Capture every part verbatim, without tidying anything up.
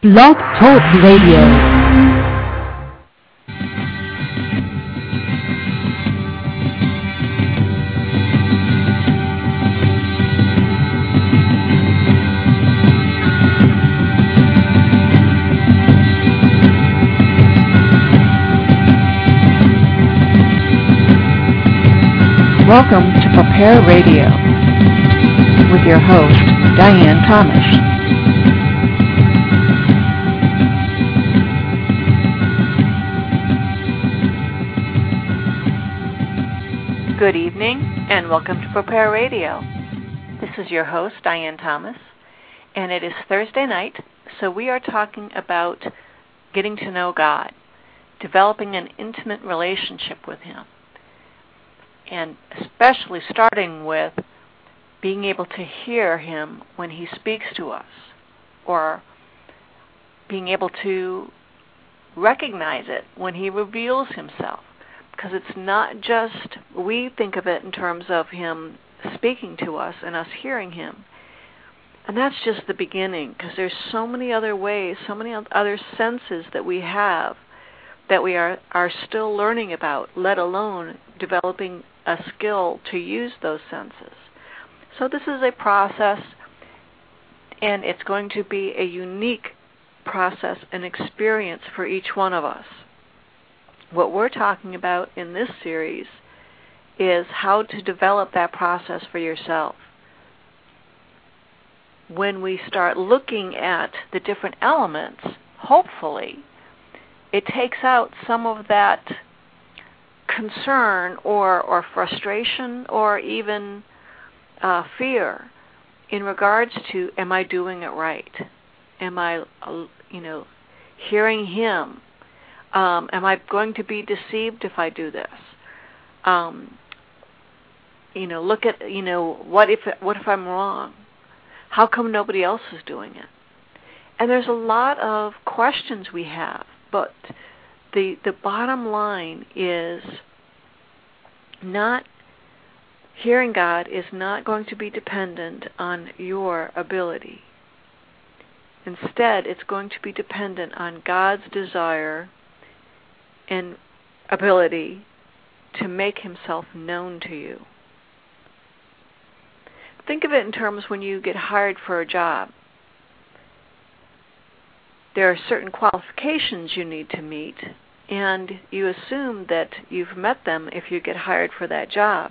Blog Talk Radio. Welcome to Prepare Radio with your host, Diane Thomas. Good evening and welcome to Prepare Radio. This is your host, Diane Thomas, and it is Thursday night, so we are talking about getting to know God, developing an intimate relationship with Him, and especially starting with being able to hear Him when He speaks to us, or being able to recognize it when He reveals Himself. Because it's not just, we think of it in terms of Him speaking to us and us hearing Him. And that's just the beginning, because there's so many other ways, so many other senses that we have that we are, are still learning about, let alone developing a skill to use those senses. So this is a process, and it's going to be a unique process and experience for each one of us. What we're talking about in this series is how to develop that process for yourself. When we start looking at the different elements, hopefully, it takes out some of that concern or, or frustration or even uh, fear in regards to, am I doing it right? Am I, uh, you know, hearing Him? Um, am I going to be deceived if I do this? Um, you know, look at, you know, what if what if I'm wrong? How come nobody else is doing it? And there's a lot of questions we have, but the the bottom line is not, hearing God is not going to be dependent on your ability. Instead, it's going to be dependent on God's desire and ability to make Himself known to you. Think of it in terms when you get hired for a job. There are certain qualifications you need to meet, and you assume that you've met them if you get hired for that job.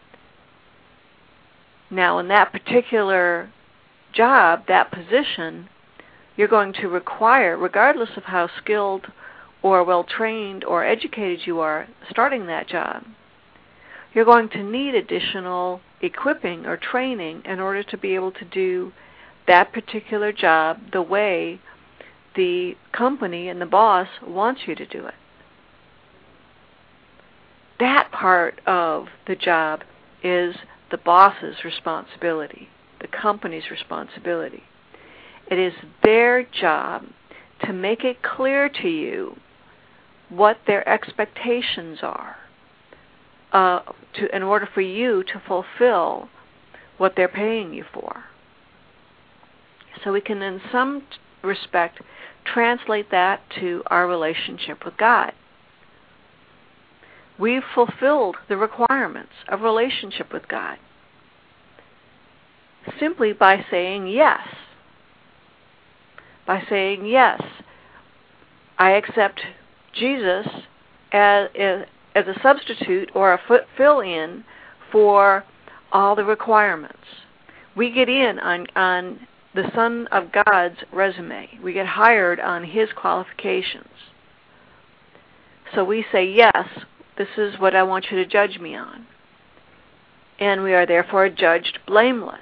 Now, in that particular job, that position, you're going to require, regardless of how skilled or well-trained or educated you are starting that job, you're going to need additional equipping or training in order to be able to do that particular job the way the company and the boss wants you to do it. That part of the job is the boss's responsibility, the company's responsibility. It is their job to make it clear to you what their expectations are uh, to, in order for you to fulfill what they're paying you for. So we can, in some respect, translate that to our relationship with God. We've fulfilled the requirements of relationship with God simply by saying yes. By saying, yes, I accept Jesus as, as a substitute or a fill-in for all the requirements. We get in on, on the Son of God's resume. We get hired on His qualifications. So we say, yes, this is what I want you to judge me on. And we are therefore judged blameless.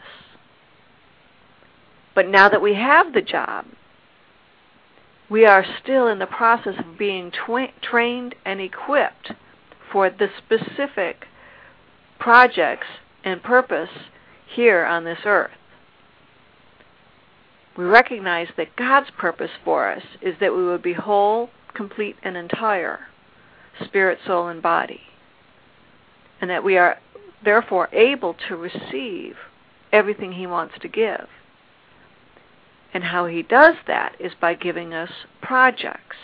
But now that we have the job, we are still in the process of being twa- trained and equipped for the specific projects and purpose here on this earth. We recognize that God's purpose for us is that we would be whole, complete, and entire, spirit, soul, and body, and that we are therefore able to receive everything He wants to give. And how he does that is by giving us projects,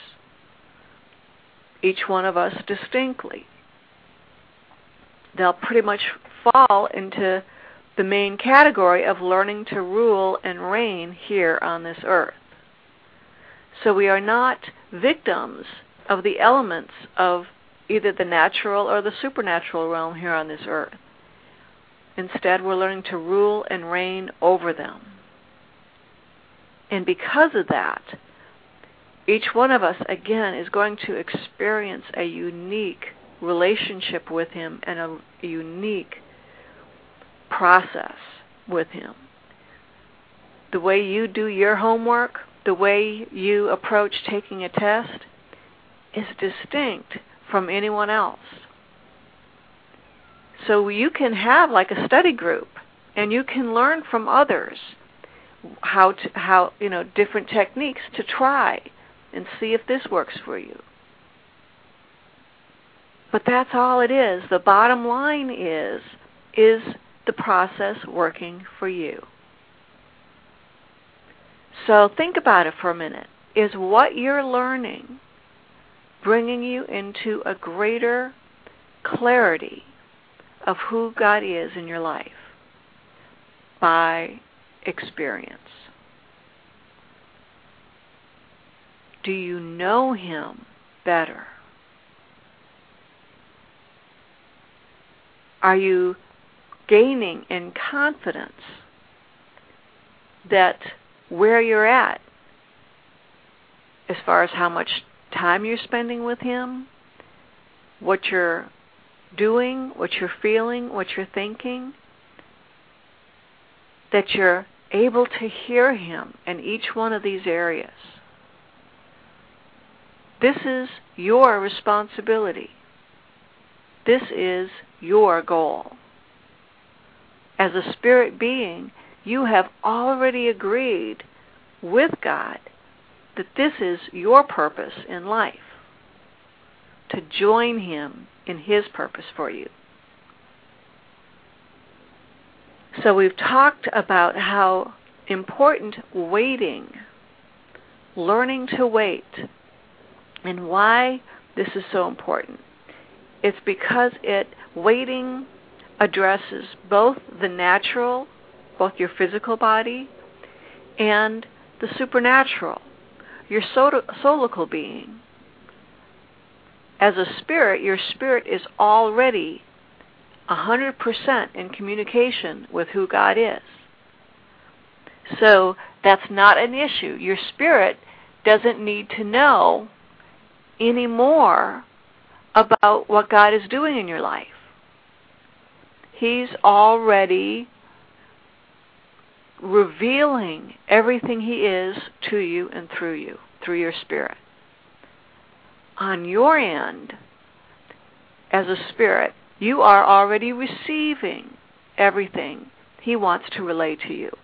each one of us distinctly. They'll pretty much fall into the main category of learning to rule and reign here on this earth. So we are not victims of the elements of either the natural or the supernatural realm here on this earth. Instead, we're learning to rule and reign over them. And because of that, each one of us, again, is going to experience a unique relationship with him and a, a unique process with him. The way you do your homework, the way you approach taking a test, is distinct from anyone else. So you can have like a study group, and you can learn from others how to, how you know different techniques to try and see if this works for you. But that's all it is. The bottom line is, is the process working for you? So think about it for a minute. Is what you're learning bringing you into a greater clarity of who God is in your life by experience? Do you know him better? Are you gaining in confidence that where you're at, as far as how much time you're spending with him, what you're doing, what you're feeling, what you're thinking, that you're able to hear him in each one of these areas? This is your responsibility. This is your goal. As a spirit being, you have already agreed with God that this is your purpose in life, to join him in his purpose for you. So we've talked about how important waiting, learning to wait, and why this is so important. It's because it waiting addresses both the natural, both your physical body, and the supernatural, your solical being. As a spirit, your spirit is already one hundred percent in communication with who God is. So that's not an issue. Your spirit doesn't need to know any more about what God is doing in your life. He's already revealing everything he is to you and through you, through your spirit. On your end, as a spirit, you are already receiving everything he wants to relay to you.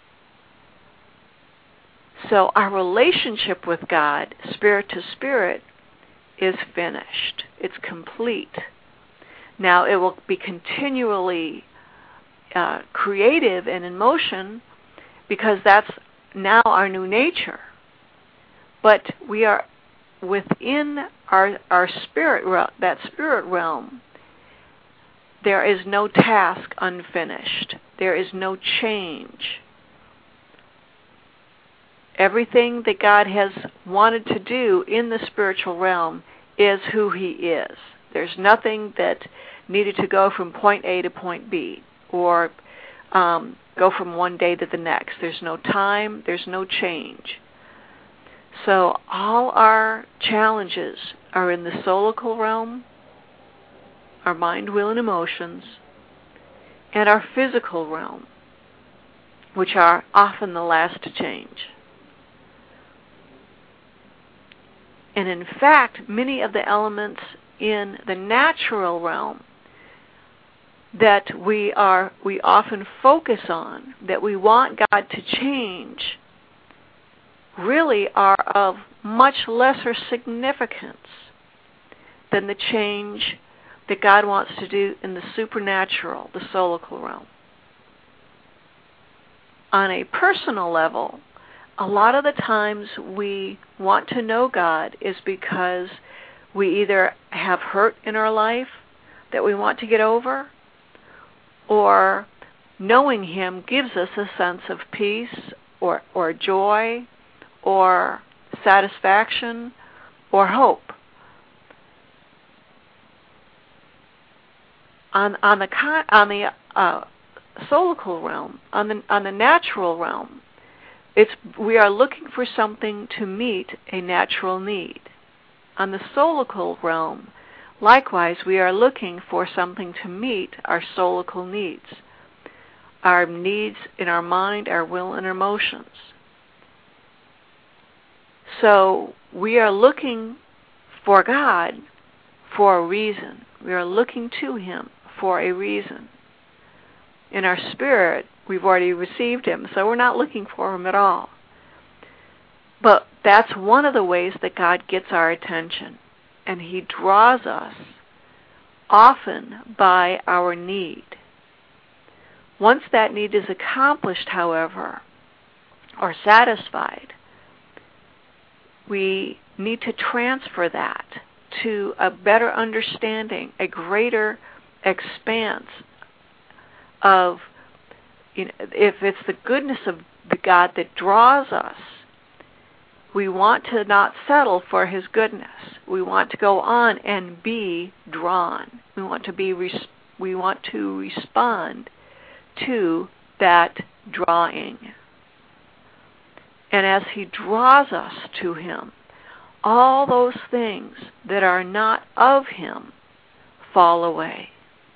So our relationship with God, spirit to spirit, is finished. It's complete. Now it will be continually uh, creative and in motion, because that's now our new nature. But we are within our our spirit, that spirit realm. There is no task unfinished. There is no change. Everything that God has wanted to do in the spiritual realm is who he is. There's nothing that needed to go from point A to point B, or um, go from one day to the next. There's no time. There's no change. So all our challenges are in the solical realm, our mind, will, and emotions, and our physical realm, which are often the last to change. And in fact, many of the elements in the natural realm that we are we often focus on, that we want God to change, really are of much lesser significance than the change that God wants to do in the supernatural, the solical realm. On a personal level, a lot of the times we want to know God is because we either have hurt in our life that we want to get over, or knowing Him gives us a sense of peace or, or joy or satisfaction or hope. On, on the on the uh, soulical realm, on the on the natural realm, it's we are looking for something to meet a natural need. On the soulical realm, likewise, we are looking for something to meet our soulical needs, our needs in our mind, our will, and our emotions. So we are looking for God for a reason. We are looking to Him for a reason. In our spirit, we've already received Him, so we're not looking for Him at all. But that's one of the ways that God gets our attention, and He draws us often by our need. Once that need is accomplished, however, or satisfied, we need to transfer that to a better understanding, a greater expanse of, you know, if it's the goodness of the God that draws us, we want to not settle for His goodness. We want to go on and be drawn. We want to be res- we want to respond to that drawing. And as He draws us to Him, all those things that are not of Him fall away.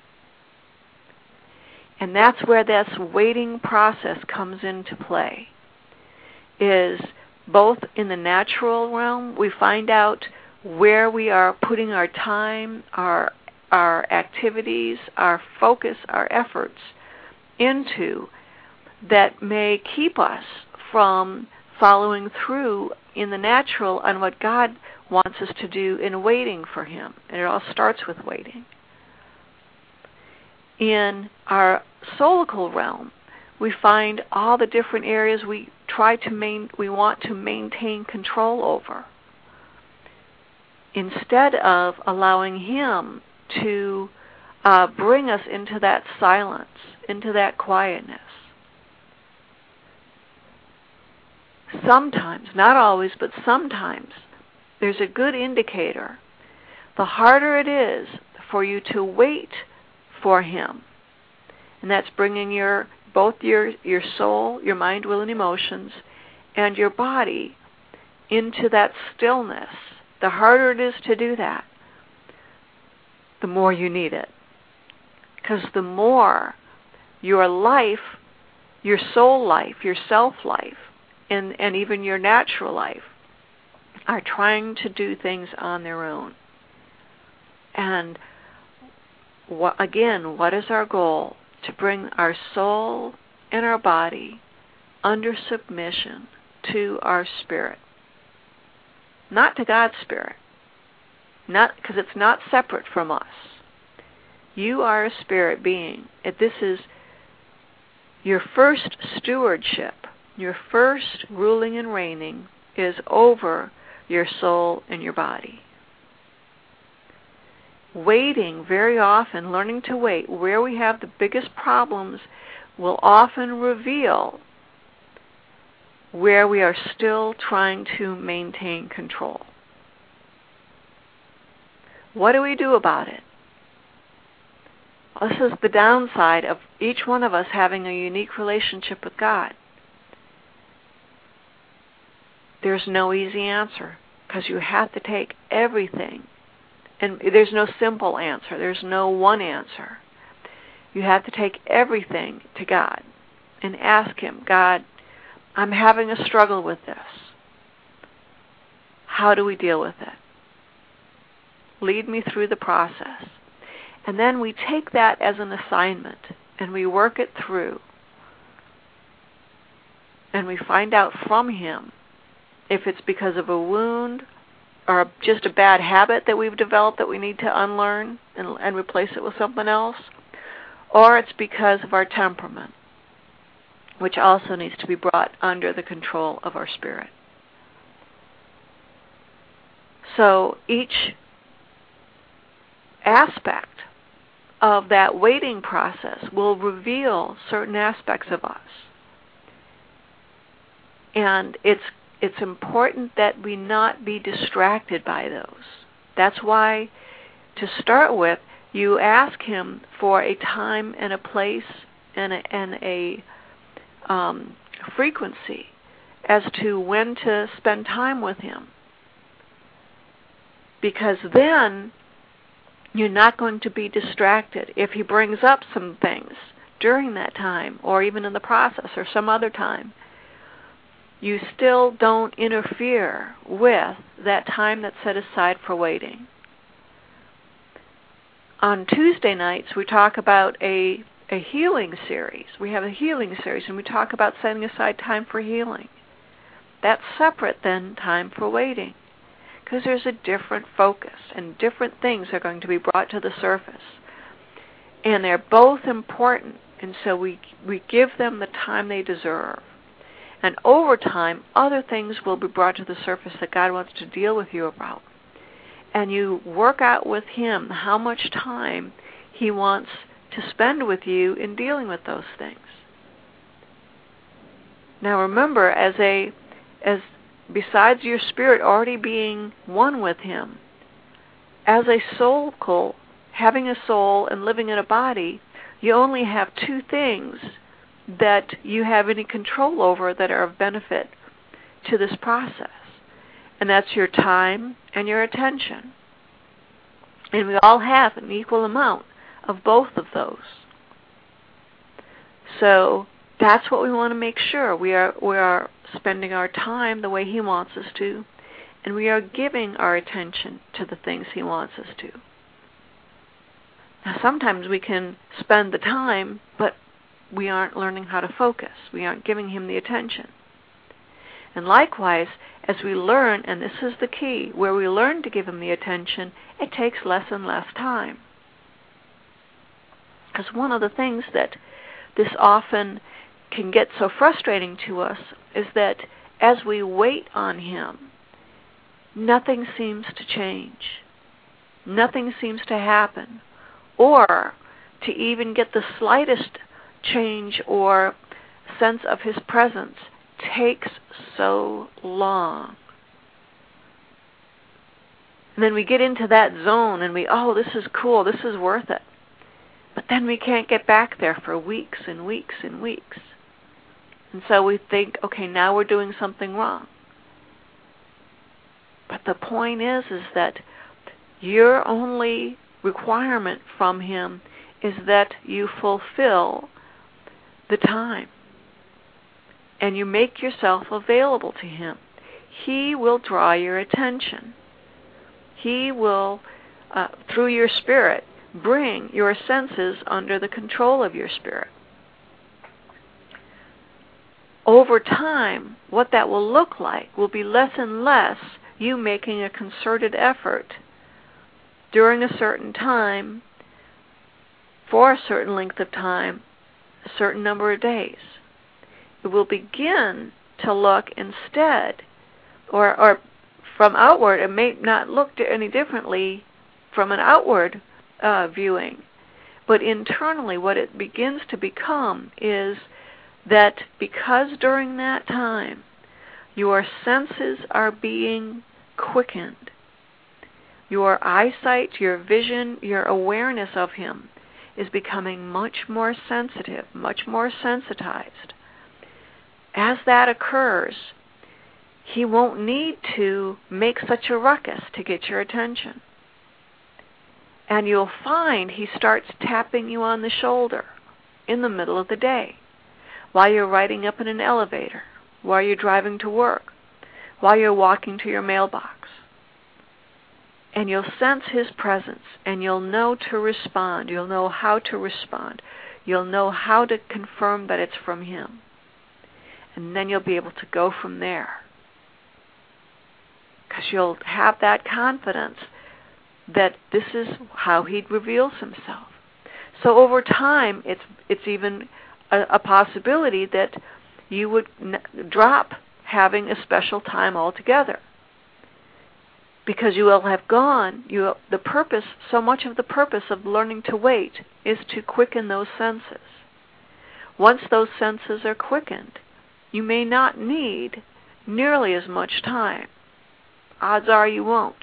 And that's where this waiting process comes into play, is both in the natural realm, we find out where we are putting our time, our our activities, our focus, our efforts into that may keep us from following through in the natural on what God wants us to do in waiting for Him. And it all starts with waiting. In our soulical realm, we find all the different areas we try to main, we want to maintain control over, instead of allowing Him to uh, bring us into that silence, into that quietness. Sometimes, not always, but sometimes, there's a good indicator. The harder it is for you to wait for Him, and that's bringing your both your, your soul, your mind, will, and emotions, and your body into that stillness. The harder it is to do that, the more you need it. Because the more your life, your soul life, your self life, and, and even your natural life are trying to do things on their own. And what, again, what is our goal? To bring our soul and our body under submission to our spirit. Not to God's spirit. Not because it's not separate from us. You are a spirit being. If this is your first stewardship, your first ruling and reigning is over your soul and your body. Waiting, very often, learning to wait, where we have the biggest problems, will often reveal where we are still trying to maintain control. What do we do about it? This is the downside of each one of us having a unique relationship with God. There's no easy answer, because you have to take everything. And there's no simple answer. There's no one answer. You have to take everything to God and ask Him, God, I'm having a struggle with this. How do we deal with it? Lead me through the process. And then we take that as an assignment and we work it through. And we find out from Him if it's because of a wound or just a bad habit that we've developed that we need to unlearn and, and replace it with something else, or it's because of our temperament. which also needs to be brought under the control of our spirit. So each aspect of that waiting process will reveal certain aspects of us. And it's it's important that we not be distracted by those. That's why, to start with, you ask him for a time and a place and a, and a um, frequency as to when to spend time with him. Because then you're not going to be distracted. If he brings up some things during that time, or even in the process, or some other time, you still don't interfere with that time that's set aside for waiting. On Tuesday nights, we talk about a, a healing series. We have a healing series, and we talk about setting aside time for healing. That's separate than time for waiting, because there's a different focus, and different things are going to be brought to the surface. And they're both important, and so we we give them the time they deserve. And over time, other things will be brought to the surface that God wants to deal with you about. And you work out with him how much time he wants to spend with you in dealing with those things. Now remember, as a as besides your spirit already being one with him, as a soul, having a soul and living in a body, you only have two things that you have any control over that are of benefit to this process. And that's your time and your attention. And we all have an equal amount of both of those. So that's what we want to make sure. We are we are spending our time the way he wants us to, and we are giving our attention to the things he wants us to. Now sometimes we can spend the time, but we aren't learning how to focus. We aren't giving him the attention. And likewise, as we learn, and this is the key, where we learn to give him the attention, it takes less and less time. Because one of the things that this often can get so frustrating to us is that as we wait on him, nothing seems to change. Nothing seems to happen. Or to even get the slightest change or sense of his presence takes so long. And then we get into that zone and we, oh, this is cool, this is worth it. But then we can't get back there for weeks and weeks and weeks. And so we think, okay, now we're doing something wrong. But the point is, is that your only requirement from him is that you fulfill the time. And you make yourself available to him. He will draw your attention. He will, uh, through your spirit, bring your senses under the control of your spirit. Over time, what that will look like will be less and less you making a concerted effort during a certain time, for a certain length of time, a certain number of days. It will begin to look instead, or, or from outward, it may not look any differently from an outward uh, viewing, but internally what it begins to become is that because during that time your senses are being quickened, your eyesight, your vision, your awareness of him is becoming much more sensitive, much more sensitized. As that occurs, he won't need to make such a ruckus to get your attention. And you'll find he starts tapping you on the shoulder in the middle of the day, while you're riding up in an elevator, while you're driving to work, while you're walking to your mailbox. And you'll sense his presence, and you'll know to respond. You'll know how to respond. You'll know how to confirm that it's from him. And then you'll be able to go from there. Because you'll have that confidence that this is how he reveals himself. So over time, it's it's even a, a possibility that you would n- drop having a special time altogether. Because you will have gone, you the purpose, so much of the purpose of learning to wait is to quicken those senses. Once those senses are quickened, you may not need nearly as much time. Odds are you won't.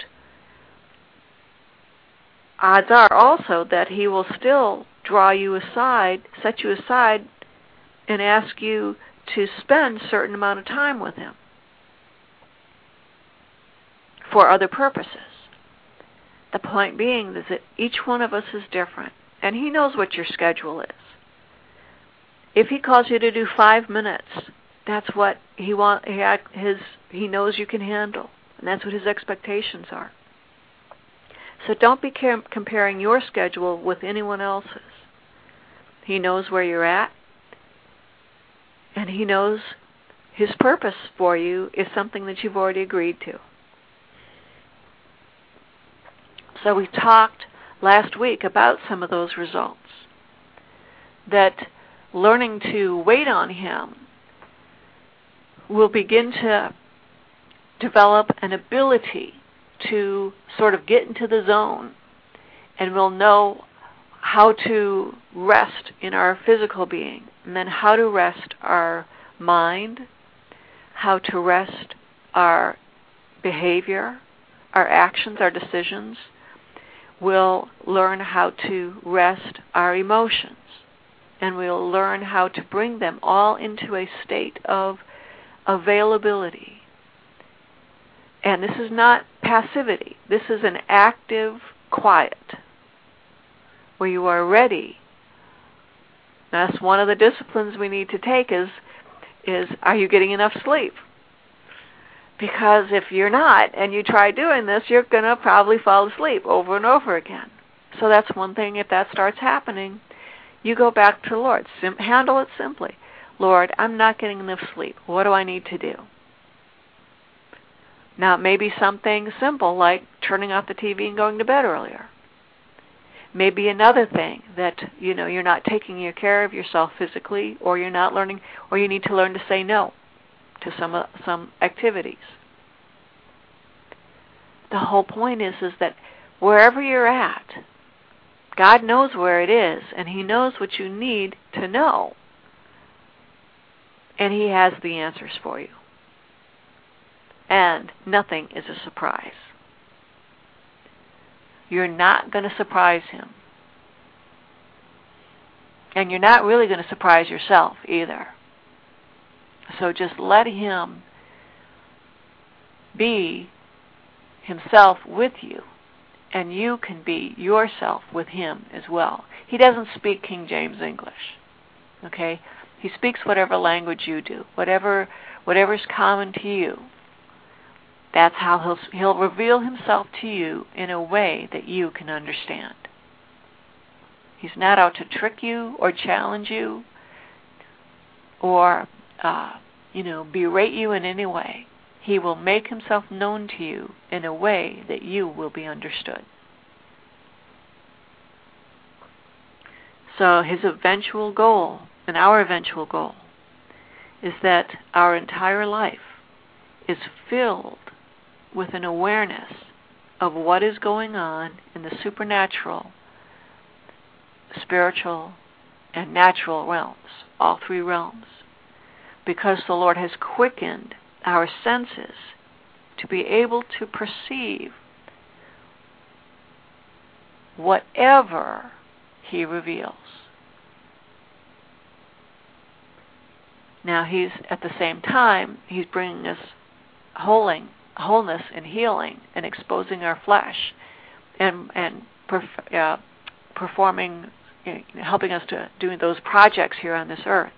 Odds are also that he will still draw you aside, set you aside, and ask you to spend a certain amount of time with him for other purposes. The point being is that each one of us is different, and he knows what your schedule is. If he calls you to do five minutes, that's what he want. He, his, he knows you can handle, and that's what his expectations are. So don't be comparing your schedule with anyone else's. He knows where you're at, and he knows his purpose for you is something that you've already agreed to. So we talked last week about some of those results. That learning to wait on him will begin to develop an ability to sort of get into the zone, and we'll know how to rest in our physical being, and then how to rest our mind, how to rest our behavior, our actions, our decisions. We'll learn how to rest our emotions, and we'll learn how to bring them all into a state of availability. And this is not passivity. This is an active quiet where you are ready. That's one of the disciplines we need to take is, is are you getting enough sleep? Because if you're not and you try doing this, you're going to probably fall asleep over and over again. So that's one thing. If that starts happening, you go back to the Lord. Sim- handle it simply. Lord, I'm not getting enough sleep. What do I need to do? Now, it may be something simple like turning off the T V and going to bed earlier. Maybe another thing that, you know, you're not taking your care of yourself physically, or you're not learning, or you need to learn to say no to some uh, some activities. The whole point is is that wherever you're at, God knows where it is, and He knows what you need to know, and He has the answers for you. And nothing is a surprise. You're not going to surprise Him. And you're not really going to surprise yourself either. So just let Him be Himself with you, and you can be yourself with Him as well. He doesn't speak King James English. Okay? He speaks whatever language you do, whatever whatever's common to you. That's how he'll, he'll reveal Himself to you in a way that you can understand. He's not out to trick you or challenge you or, uh, you know, berate you in any way. He will make Himself known to you in a way that you will be understood. So His eventual goal, and our eventual goal, is that our entire life is filled with an awareness of what is going on in the supernatural, spiritual, and natural realms, all three realms, because the Lord has quickened our senses to be able to perceive whatever He reveals. Now, He's, at the same time, He's bringing us wholing, wholeness and healing and exposing our flesh and and perf- uh, performing, you know, helping us to doing those projects here on this earth.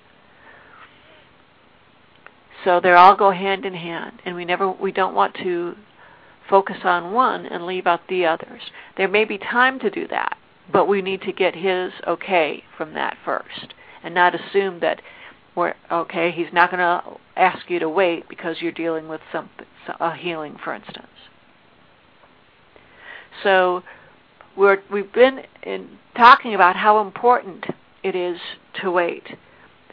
So they all go hand in hand, and we never we don't want to focus on one and leave out the others. There may be time to do that, but we need to get His okay from that first, and not assume that we're okay. He's not going to ask you to wait because you're dealing with something, a healing, for instance. So we're, we've been in talking about how important it is to wait.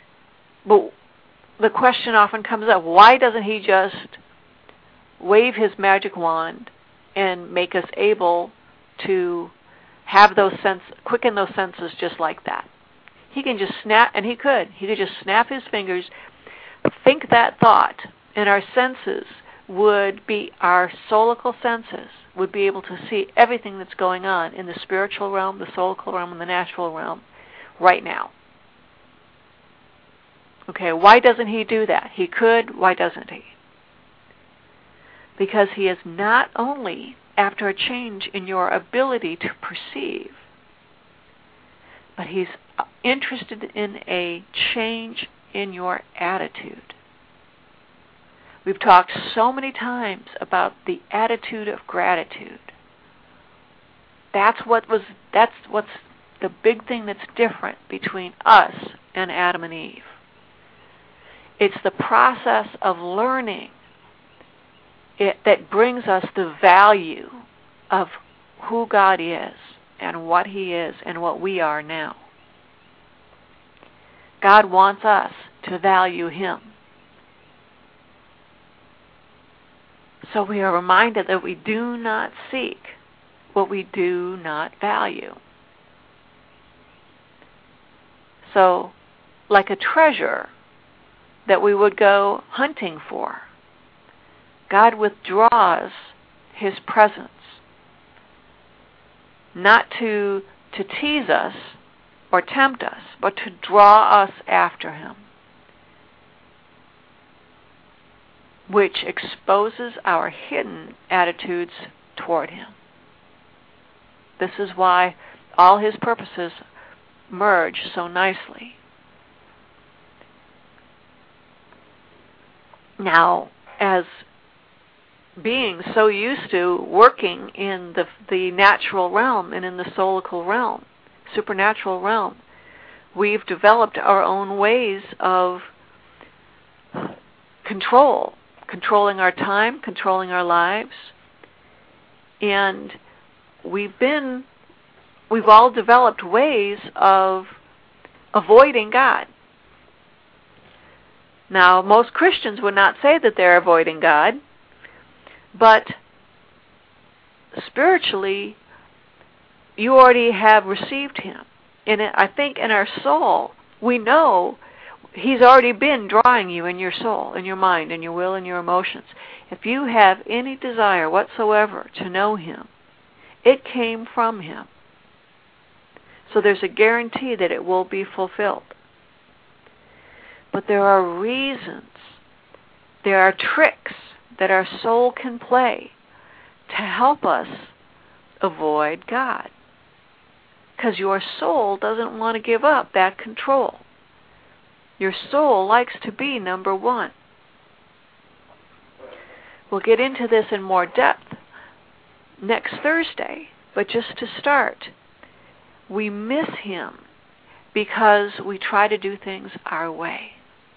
but the question often comes up, why doesn't he just wave his magic wand and make us able to have those sense, quicken those senses just like that? He can just snap, and he could. He could just snap his fingers, think that thought, and our senses would be, our soulical senses would be able to see everything that's going on in the spiritual realm, the soulical realm, and the natural realm right now. Okay, why doesn't he do that? He could, why doesn't he? Because he is not only after a change in your ability to perceive, but he's interested in a change in your attitude. We've talked so many times about the attitude of gratitude. That's what was that's what's the big thing that's different between us and Adam and Eve. It's the process of learning it that brings us the value of who God is and what He is and what we are now. God wants us to value Him. So we are reminded that we do not seek what we do not value. So, like a treasure that we would go hunting for, God withdraws His presence, not to, to tease us or tempt us, but to draw us after Him, which exposes our hidden attitudes toward Him. This is why all His purposes merge so nicely. Now, as being so used to working in the the natural realm and in the soulical realm, supernatural realm, we've developed our own ways of control, controlling our time, controlling our lives, and we've been, we've all developed ways of avoiding God. Now, most Christians would not say that they're avoiding God, but spiritually, you already have received Him. And I think in our soul, we know He's already been drawing you in your soul, in your mind, in your will, and your emotions. If you have any desire whatsoever to know Him, it came from Him. So there's a guarantee that it will be fulfilled. But there are reasons, there are tricks that our soul can play to help us avoid God. Because your soul doesn't want to give up that control. Your soul likes to be number one. We'll get into this in more depth next Thursday, but just to start, we miss Him because we try to do things our way.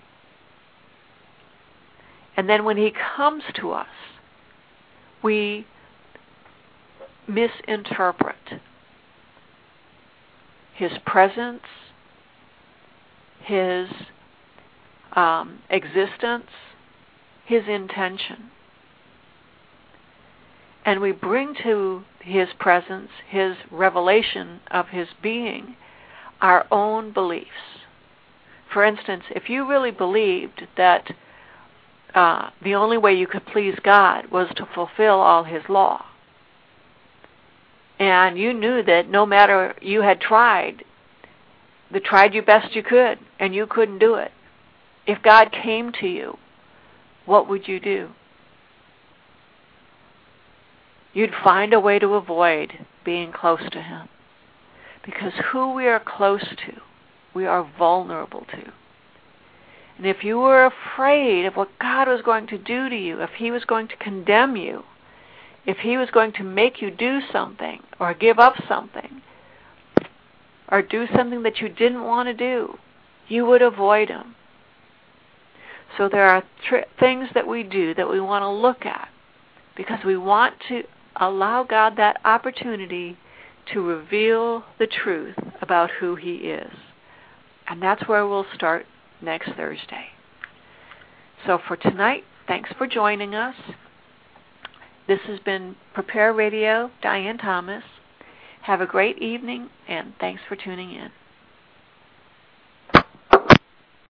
And then when He comes to us, we misinterpret His presence, His um, existence, His intention. And we bring to His presence, His revelation of His being, our own beliefs. For instance, if you really believed that uh, the only way you could please God was to fulfill all His law, and you knew that no matter, you had tried, you tried your best you could, and you couldn't do it. If God came to you, what would you do? You'd find a way to avoid being close to Him. Because who we are close to, we are vulnerable to. And if you were afraid of what God was going to do to you, if He was going to condemn you, if He was going to make you do something or give up something or do something that you didn't want to do, you would avoid Him. So there are tr- things that we do that we want to look at because we want to allow God that opportunity to reveal the truth about who He is. And that's where we'll start next Thursday. So for tonight, thanks for joining us. This has been Prepare Radio, Diane Thomas. Have a great evening, and thanks for tuning in.